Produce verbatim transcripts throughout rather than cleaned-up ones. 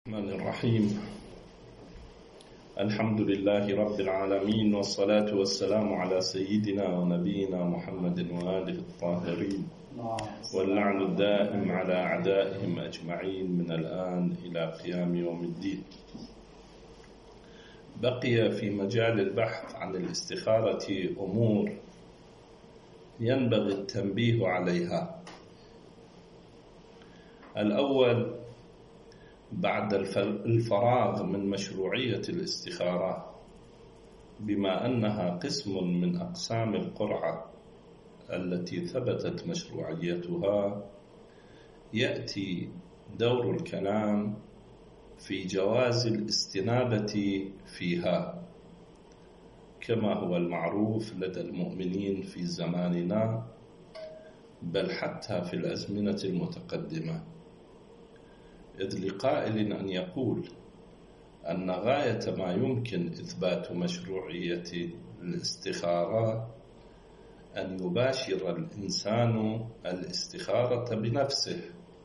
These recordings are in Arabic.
الرحمن الرحيم. الحمد لله رب العالمين، والصلاة والسلام على سيدنا ونبينا محمد وآله الطاهرين، واللعن الدائم على أعدائهم أجمعين من الآن إلى قيام يوم الدين. بقي في مجال البحث عن الاستخارة أمور ينبغي التنبيه عليها. الأول، بعد الفراغ من مشروعية الاستخارة بما أنها قسم من أقسام القرعة التي ثبتت مشروعيتها، يأتي دور الكلام في جواز الاستنابة فيها كما هو المعروف لدى المؤمنين في زماننا، بل حتى في الأزمنة المتقدمة، إذ لقائل أن يقول أن غاية ما يمكن إثبات مشروعية الاستخارة أن يباشر الإنسان الاستخارة بنفسه،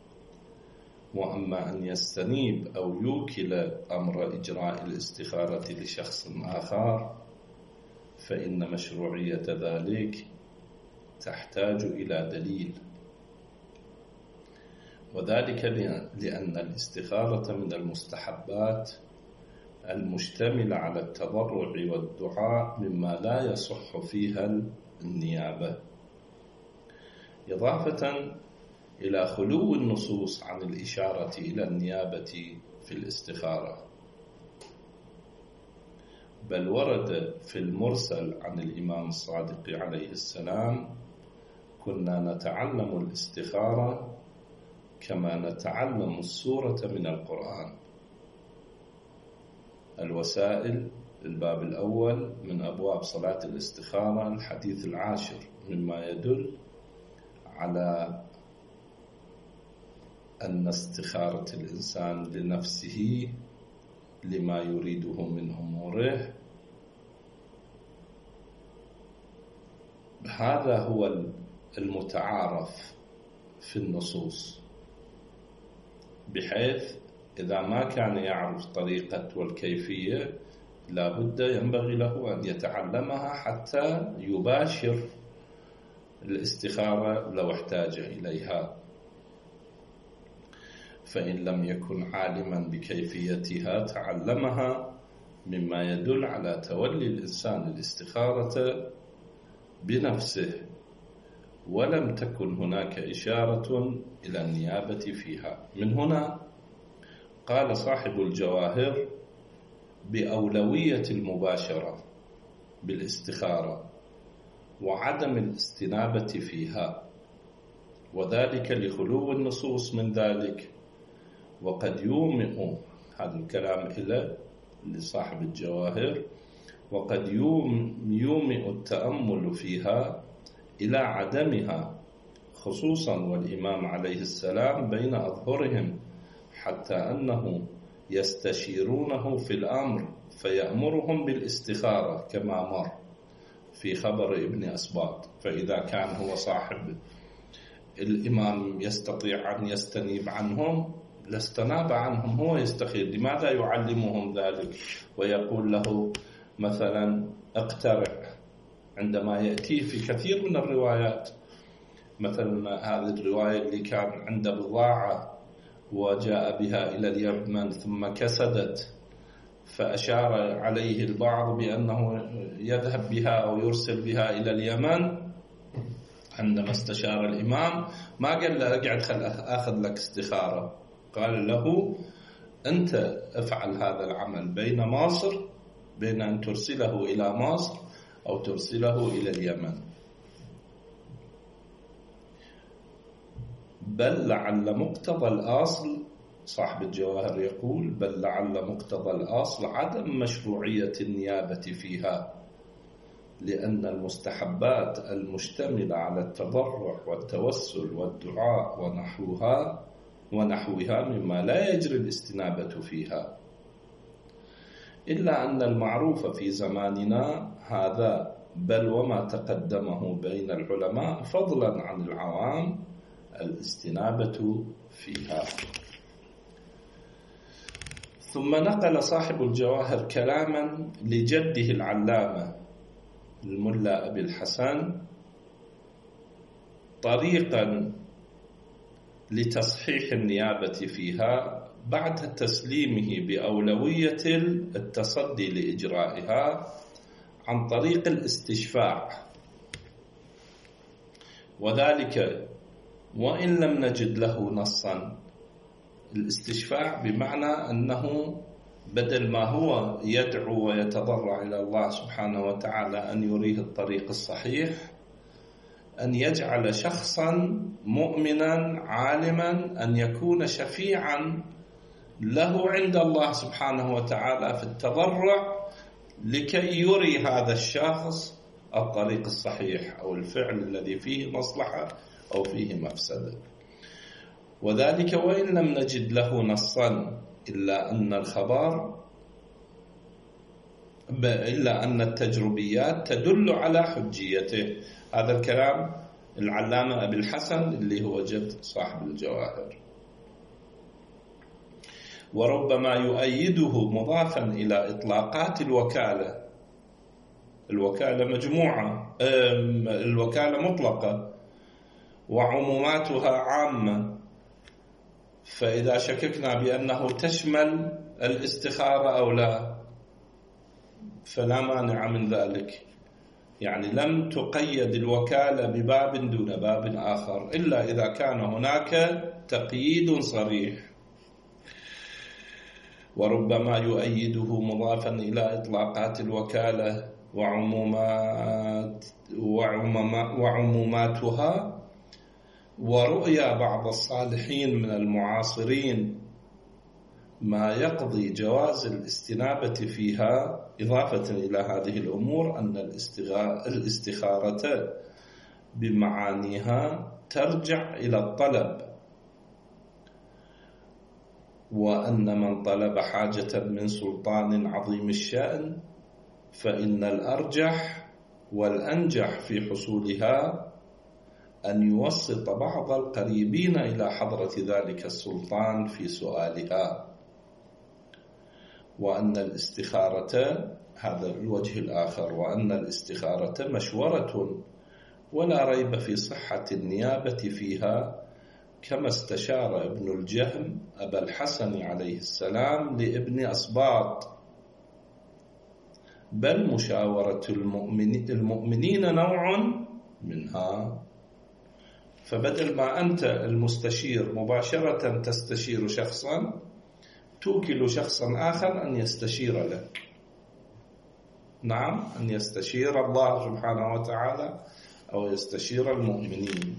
وأما أن يستنيب أو يوكل أمر إجراء الاستخارة لشخص آخر فإن مشروعية ذلك تحتاج إلى دليل، وذلك لأن الاستخارة من المستحبات المشتملة على التضرع والدعاء مما لا يصح فيها النيابة، إضافة إلى خلو النصوص عن الإشارة إلى النيابة في الاستخارة، بل ورد في المرسل عن الإمام الصادق عليه السلام: كنا نتعلم الاستخارة كما نتعلم السورة من القرآن. الوسائل، الباب الأول من أبواب صلاة الاستخارة، الحديث العاشر، مما يدل على أن استخارة الإنسان لنفسه لما يريده من أموره هذا هو المتعارف في النصوص، بحيث إذا ما كان يعرف طريقة والكيفية لا بد ينبغي له أن يتعلمها حتى يباشر الاستخارة لو احتاج إليها، فإن لم يكن عالما بكيفيتها تعلمها، مما يدل على تولي الإنسان الاستخارة بنفسه، ولم تكن هناك إشارة إلى النيابة فيها. من هنا قال صاحب الجواهر بأولوية المباشرة بالاستخارة وعدم الاستنابة فيها، وذلك لخلو النصوص من ذلك. وقد يومئ، هذا الكلام إلى لصاحب الجواهر، وقد يومئ التأمل فيها إلى عدمها، خصوصا والإمام عليه السلام بين أظهرهم، حتى أنه يستشيرونه في الأمر فيأمرهم بالاستخارة كما مر في خبر ابن أسباط، فإذا كان هو صاحب الإمام يستطيع أن يستنيب عنهم لاستناب عنهم، هو يستخير. لماذا يعلمهم ذلك ويقول له مثلا اقترع، عندما يأتي في كثير من الروايات، مثلا هذه الرواية اللي كان عند بضاعة وجاء بها إلى اليمن ثم كسدت، فأشار عليه البعض بأنه يذهب بها أو يرسل بها إلى اليمن. عندما استشار الإمام ما قال له اقعد خل أخذ لك استخارة، قال له أنت افعل هذا العمل بين مصر، بين أن ترسله إلى مصر أو ترسله إلى اليمن. بل لعل مقتضى الأصل، صاحب الجواهر يقول: بل لعل مقتضى الأصل عدم مشروعية النيابة فيها، لأن المستحبات المشتملة على التضرع والتوسل والدعاء ونحوها ونحوها مما لا يجري الاستنابة فيها، إلا أن المعروف في زماننا هذا، بل وما تقدمه بين العلماء فضلا عن العوام، الاستنابة فيها. ثم نقل صاحب الجواهر كلاما لجده العلامة الملا أبي الحسن طريقا لتصحيح النيابة فيها بعد تسليمه بأولوية التصدي لإجرائها عن طريق الاستشفاع، وذلك وإن لم نجد له نصا. الاستشفاع بمعنى أنه بدل ما هو يدعو ويتضرع إلى الله سبحانه وتعالى أن يريه الطريق الصحيح، أن يجعل شخصا مؤمنا عالما أن يكون شفيعا له عند الله سبحانه وتعالى في التضرع لكي يري هذا الشخص الطريق الصحيح أو الفعل الذي فيه مصلحة أو فيه مفسدة. وذلك وإن لم نجد له نصا، إلا أن الخبر إلا أن التجربيات تدل على حجيته. هذا الكلام العلامة أبي الحسن اللي هو جد صاحب الجواهر. وربما يؤيده مضافا إلى إطلاقات الوكالة. الوكالة مجموعة، الوكالة مطلقة وعموماتها عامة، فإذا شككنا بأنه تشمل الاستخارة أو لا فلا مانع من ذلك. يعني لم تقيد الوكالة بباب دون باب آخر إلا إذا كان هناك تقييد صريح. وربما يؤيده مضافا إلى إطلاقات الوكالة وعمومات وعموماتها ورؤيا بعض الصالحين من المعاصرين ما يقضي جواز الاستنابة فيها، إضافة إلى هذه الأمور أن الاستخارة بمعانيها ترجع إلى الطلب، وأن من طلب حاجة من سلطان عظيم الشأن فإن الأرجح والأنجح في حصولها أن يوسط بعض القريبين إلى حضرة ذلك السلطان في سؤالها. وأن الاستخارة، هذا الوجه الآخر، وأن الاستخارة مشورة ولا ريب في صحة النيابة فيها، كما استشار ابن الجهم أبا الحسن عليه السلام لابن أسباط. بل مشاورة المؤمنين نوع منها. فبدل ما أنت المستشير مباشرة تستشير شخصا، توكل شخصا آخر أن يستشير لك. نعم، أن يستشير الله سبحانه وتعالى أو يستشير المؤمنين.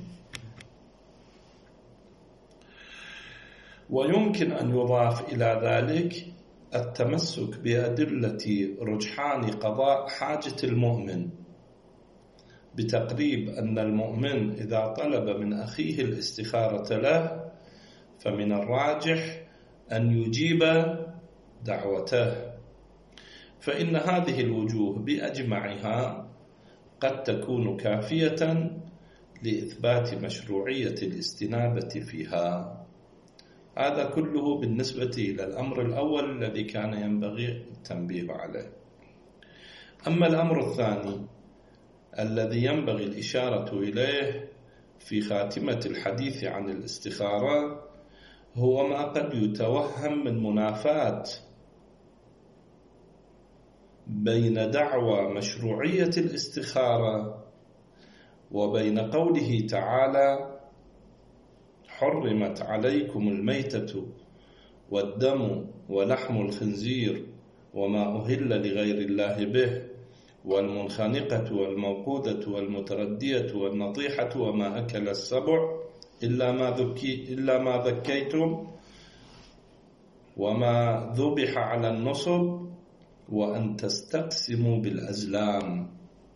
ويمكن أن يضاف إلى ذلك التمسك بأدلة رجحان قضاء حاجة المؤمن، بتقريب أن المؤمن إذا طلب من أخيه الاستخارة له فمن الراجح أن يجيب دعوته. فإن هذه الوجوه بأجمعها قد تكون كافية لإثبات مشروعية الاستنابة فيها. هذا كله بالنسبة إلى الأمر الأول الذي كان ينبغي التنبيه عليه. أما الأمر الثاني الذي ينبغي الإشارة إليه في خاتمة الحديث عن الاستخارة هو ما قد يتوهم من منافاة بين دعوى مشروعية الاستخارة وبين قوله تعالى: حرمت عليكم الميتة والدم ولحم الخنزير وما أهل لغير الله به والمنخنقة والموقوذة والمتردية والنطيحة وما أكل السبع إلا ما ذكي إلا ما ذكيتم وما ذبح على النصب وأن تستقسموا بالأزلام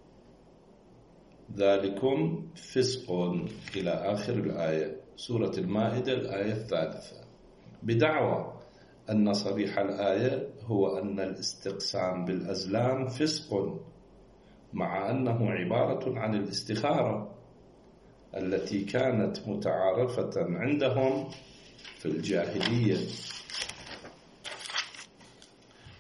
ذلكم فسق إلى آخر الآية، سورة المائدة الآية الثالثة، بدعوى أن صريح الآية هو أن الاستقسام بالأزلام فسق، مع أنه عبارة عن الاستخارة التي كانت متعارفة عندهم في الجاهلية.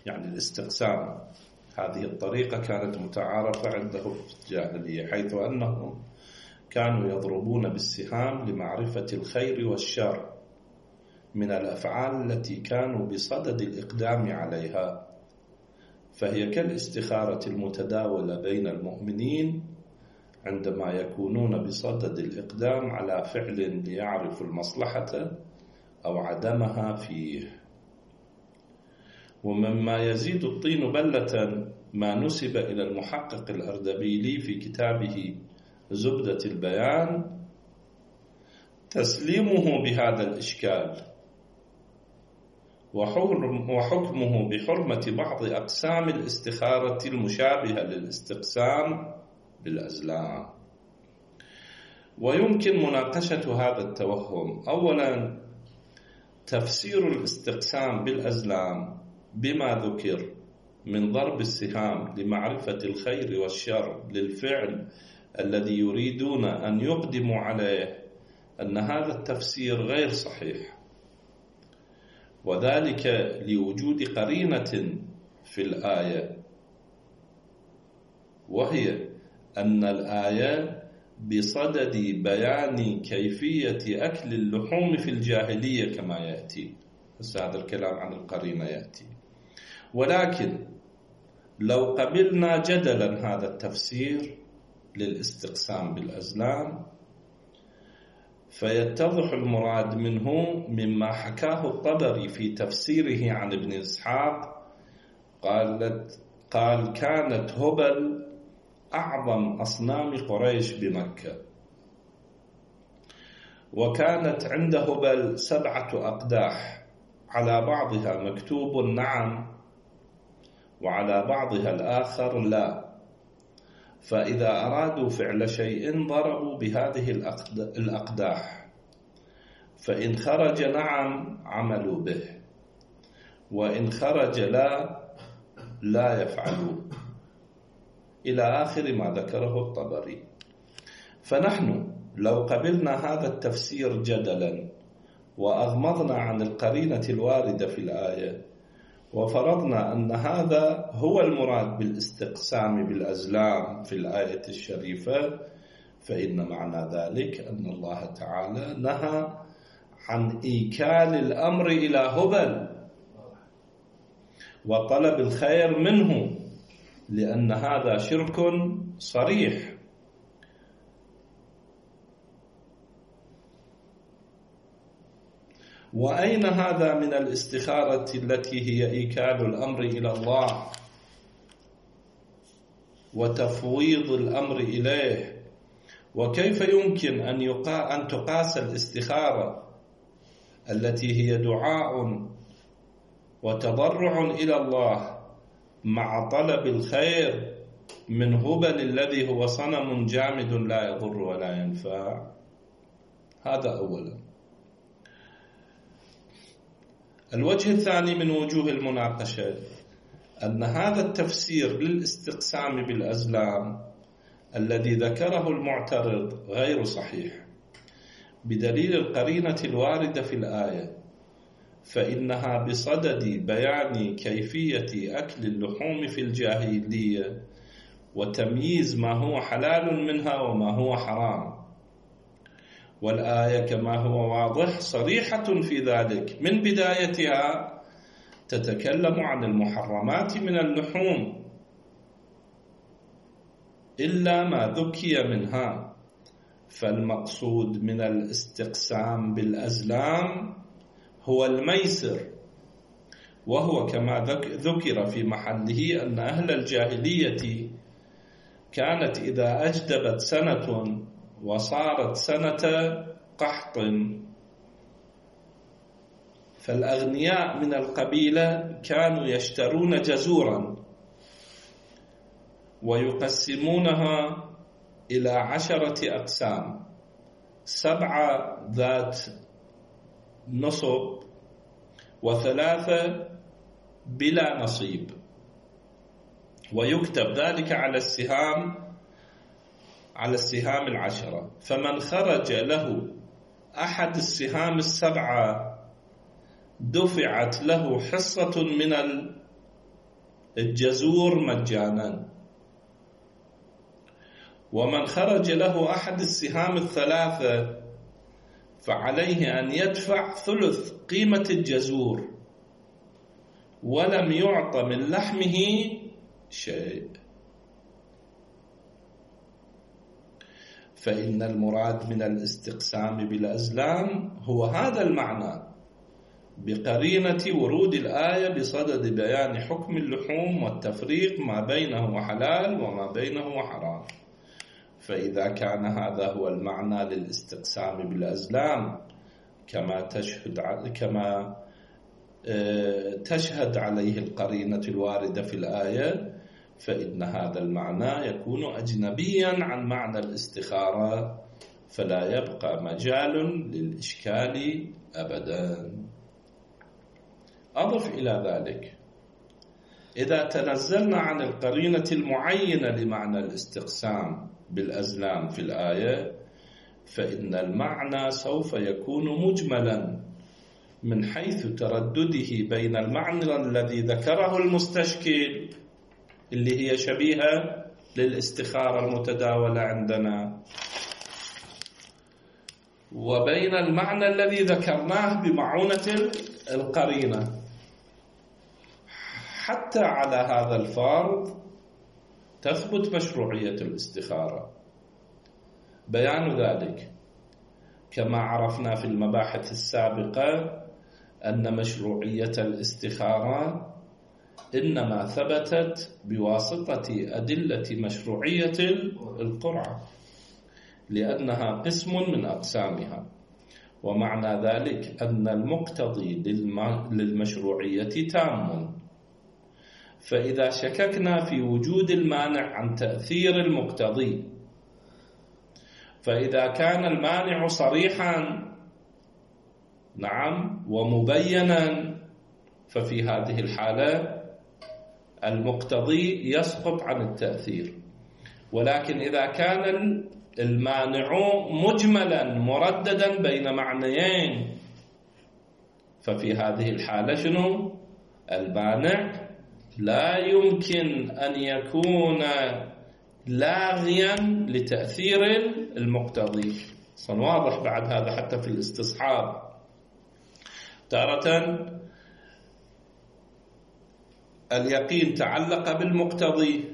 يعني الاستقسام. هذه الطريقة كانت متعارفة عندهم في الجاهلية، حيث أنهم كانوا يضربون بالسهام لمعرفة الخير والشر من الأفعال التي كانوا بصدد الإقدام عليها، فهي كالاستخارة المتداولة بين المؤمنين عندما يكونون بصدد الإقدام على فعل ليعرفوا المصلحة أو عدمها فيه. ومما يزيد الطين بلة ما نسب إلى المحقق الأردبيلي في كتابه زبدة البيان تسليمه بهذا الإشكال وحكمه بحرمة بعض أقسام الاستخارة المشابهة للاستقسام بالأزلام. ويمكن مناقشة هذا التوهم. أولا، تفسير الاستقسام بالأزلام بما ذكر من ضرب السهام لمعرفة الخير والشر للفعل الذي يريدون أن يقدموا عليه، أن هذا التفسير غير صحيح، وذلك لوجود قرينة في الآية، وهي أن الآية بصدد بيان كيفية أكل اللحوم في الجاهلية كما يأتي. بس هذا الكلام عن القرينة يأتي. ولكن لو قبلنا جدلا هذا التفسير للاستقسام بالأزلام، فيتضح المراد منه مما حكاه الطبري في تفسيره عن ابن إسحاق، قالت قال كانت هبل أعظم أصنام قريش بمكة، وكانت عند هبل سبعة أقداح، على بعضها مكتوب نعم وعلى بعضها الآخر لا، فإذا أرادوا فعل شيء ضربوا بهذه الأقداح، فإن خرج نعم عملوا به، وإن خرج لا لا يفعلوا، إلى آخر ما ذكره الطبري. فنحن لو قبلنا هذا التفسير جدلا وأغمضنا عن القرينة الواردة في الآية، وفرضنا أن هذا هو المراد بالاستقسام بالأزلام في الآية الشريفة، فإن معنى ذلك أن الله تعالى نهى عن إيكال الأمر إلى هبل وطلب الخير منه، لأن هذا شرك صريح. وأين هذا من الاستخارة التي هي إيكال الأمر إلى الله وتفويض الأمر إليه؟ وكيف يمكن أن يقا أن تقاس الاستخارة التي هي دعاء وتضرع إلى الله مع طلب الخير من هبل الذي هو صنم جامد لا يضر ولا ينفع؟ هذا أولا. الوجه الثاني من وجوه المناقشة أن هذا التفسير للاستقسام بالأزلام الذي ذكره المعترض غير صحيح بدليل القرينة الواردة في الآية، فإنها بصدد بيان كيفية أكل اللحوم في الجاهلية وتمييز ما هو حلال منها وما هو حرام، والآية كما هو واضح صريحة في ذلك من بدايتها، تتكلم عن المحرمات من اللحوم إلا ما ذكي منها. فالمقصود من الاستقسام بالأزلام هو الميسر، وهو كما ذكر في محله أن أهل الجاهلية كانت إذا أجدبت سنة وصارت سنة قحط، فالأغنياء من القبيلة كانوا يشترون جزورا ويقسمونها إلى عشرة أقسام، سبعة ذات نصب وثلاثة بلا نصيب، ويكتب ذلك على السهام على السهام العشرة، فمن خرج له أحد السهام السبعة دفعت له حصة من الجزور مجانا، ومن خرج له أحد السهام الثلاثة فعليه أن يدفع ثلث قيمة الجزور ولم يعط من لحمه شيء. فإن المراد من الاستقسام بالأزلام هو هذا المعنى بقرينة ورود الآية بصدد بيان حكم اللحوم والتفريق ما بينه حلال وما بينه حرام. فإذا كان هذا هو المعنى للاستقسام بالأزلام كما تشهد كما تشهد عليه القرينة الواردة في الآية، فإن هذا المعنى يكون أجنبيا عن معنى الاستخارة، فلا يبقى مجال للإشكال أبدا. أضف إلى ذلك، إذا تنزلنا عن القرينة المعينة لمعنى الاستقسام بالأزلام في الآية، فإن المعنى سوف يكون مجملا من حيث تردده بين المعنى الذي ذكره المستشكل اللي هي شبيهة للاستخارة المتداولة عندنا، وبين المعنى الذي ذكرناه بمعونة القرينة. حتى على هذا الفرض تثبت مشروعية الاستخارة. بيان ذلك كما عرفنا في المباحث السابقة أن مشروعية الاستخارة إنما ثبتت بواسطة أدلة مشروعية القرعة، لأنها قسم من أقسامها، ومعنى ذلك أن المقتضي للمشروعية تام. فإذا شككنا في وجود المانع عن تأثير المقتضي، فإذا كان المانع صريحا نعم ومبينا، ففي هذه الحالة المقتضي يسقط عن التأثير. ولكن إذا كان المانع مجملا مرددا بين معنيين، ففي هذه الحالة شنو؟ المانع لا يمكن أن يكون لاغيا لتأثير المقتضي. واضح بعد هذا حتى في الاستصحاب تارة اليقين تعلق بالمقتضي،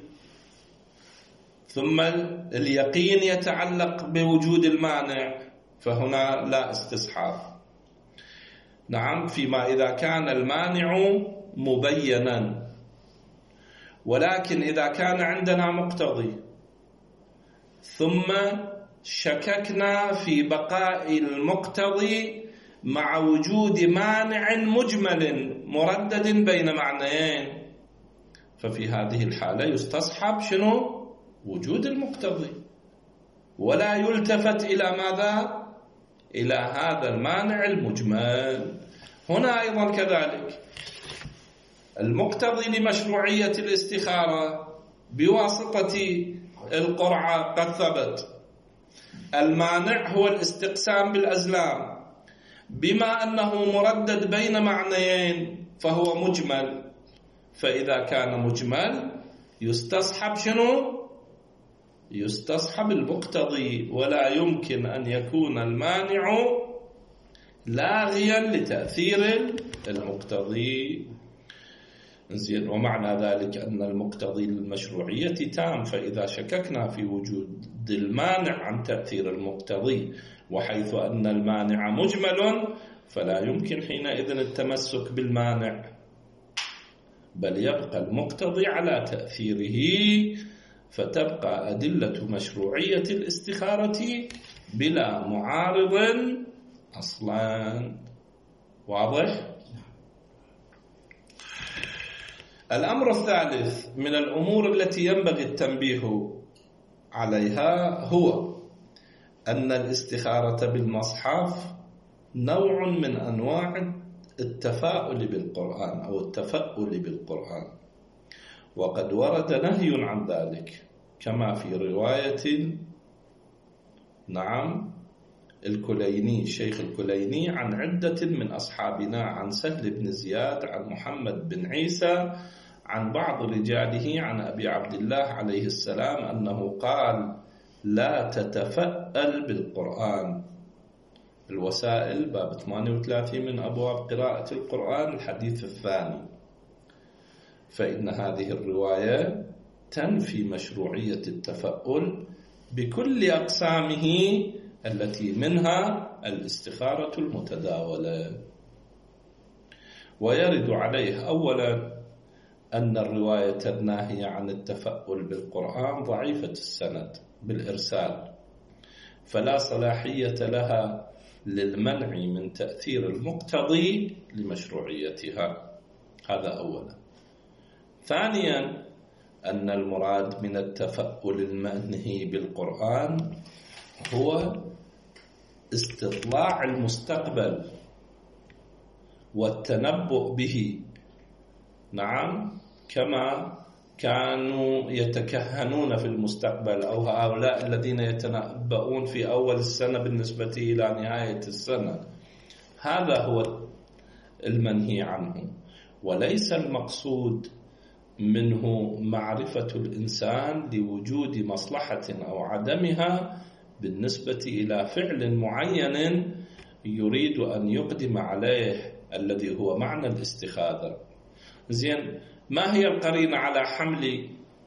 ثم اليقين يتعلق بوجود المانع، فهنا لا استصحاب. نعم، فيما إذا كان المانع مبينا. ولكن إذا كان عندنا مقتضي ثم شككنا في بقاء المقتضي مع وجود مانع مجمل مردد بين معنيين، ففي هذه الحالة يستصحب شنو؟ وجود المقتضي، ولا يلتفت إلى ماذا؟ إلى هذا المانع المجمل. هنا أيضا كذلك المقتضي لمشروعية الاستخارة بواسطة القرعة قد ثبت. المانع هو الاستقسام بالأزلام، بما أنه مردد بين معنيين فهو مجمل. فإذا كان مجمل يستصحب شنو؟ يستصحب المقتضي، ولا يمكن أن يكون المانع لاغيا لتأثير المقتضي. زين، ومعنى ذلك أن المقتضي للمشروعية تام. فإذا شككنا في وجود المانع عن تأثير المقتضي، وحيث أن المانع مجمل، فلا يمكن حينئذ التمسك بالمانع، بل يبقى المقتضي على تأثيره، فتبقى أدلة مشروعية الاستخارة بلا معارض أصلا. واضح؟ الأمر الثالث من الأمور التي ينبغي التنبيه عليها هو أن الاستخارة بالمصحف نوع من أنواع التفاؤل بالقرآن أو التفاؤل بالقرآن، وقد ورد نهي عن ذلك كما في رواية نعم الكليني الشيخ الكليني عن عدة من أصحابنا، عن سهل بن زياد، عن محمد بن عيسى، عن بعض رجاله عن أبي عبد الله عليه السلام أنه قال: لا تتفأل بالقرآن. الوسائل باب ثمانية وثلاثين من أبواب قراءة القرآن، الحديث الثاني. فإن هذه الرواية تنفي مشروعية التفأل بكل أقسامه التي منها الاستخارة المتداولة. ويرد عليه أولا أن الرواية الناهية عن التفأل بالقرآن ضعيفة السند بالإرسال، فلا صلاحية لها للمنع من تأثير المقتضي لمشروعيتها. هذا أولا. ثانيا أن المراد من التفأل المنهي بالقرآن هو استطلاع المستقبل والتنبؤ به، نعم، كما كانوا يتكهنون في المستقبل، أو هؤلاء الذين يتنبؤون في أول السنة بالنسبة إلى نهاية السنة. هذا هو المنهي عنه، وليس المقصود منه معرفة الإنسان لوجود مصلحة أو عدمها بالنسبة إلى فعل معين يريد أن يقدم عليه، الذي هو معنى الاستخاذة. زين، ما هي القرينة على حمل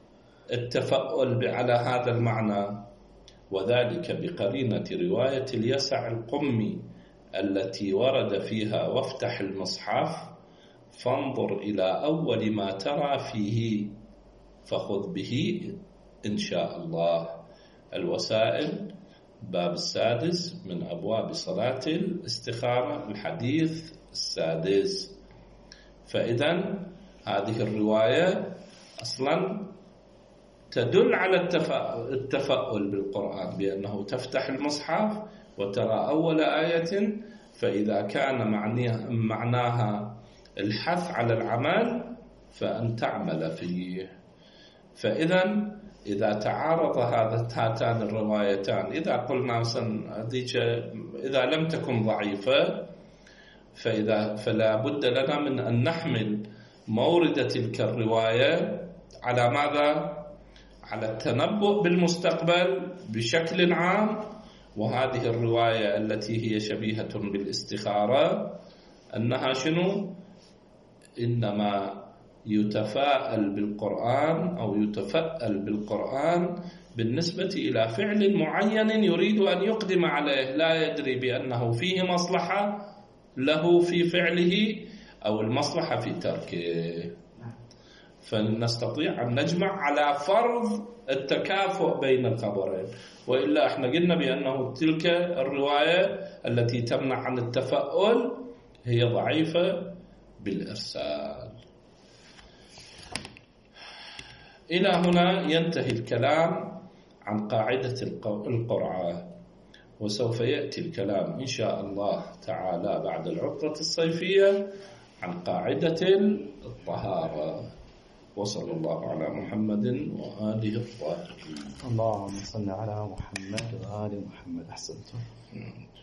التفأل على هذا المعنى؟ وذلك بقرينة رواية اليسع القمي التي ورد فيها: وافتح المصحف فانظر إلى أول ما ترى فيه فخذ به إن شاء الله. الوسائل باب السادس من أبواب صلاة الاستخارة، الحديث السادس. فإذا هذه الرواية أصلا تدل على التفأل بالقرآن، بأنه تفتح المصحف وترى أول آية، فإذا كان معناها الحث على العمل فأن تعمل فيه. فإذا إذا تعارض هاتان الروايتان، إذا قلنا مثلا إذا لم تكن ضعيفة، فإذا فلا بد لنا من أن نحمل مورد تلك الرواية على ماذا؟ على التنبؤ بالمستقبل بشكل عام. وهذه الرواية التي هي شبيهة بالاستخارة أنها شنو؟ إنما يتفاءل بالقرآن أو يتفأل بالقرآن بالنسبة إلى فعل معين يريد أن يقدم عليه، لا يدري بأنه فيه مصلحة له في فعله أو المصلحة في تركه. فنستطيع أن نجمع على فرض التكافؤ بين الخبرين، وإلا احنا قلنا بأنه تلك الرواية التي تمنع عن التفأل هي ضعيفة بالإرسال. إلى هنا ينتهي الكلام عن قاعدة القرعة، وسوف يأتي الكلام إن شاء الله تعالى بعد العطلة الصيفية عن قاعدة الطهارة. وصلى الله على محمد وآله الطاهرين. اللهم صل على محمد وآل محمد. أحسنتم.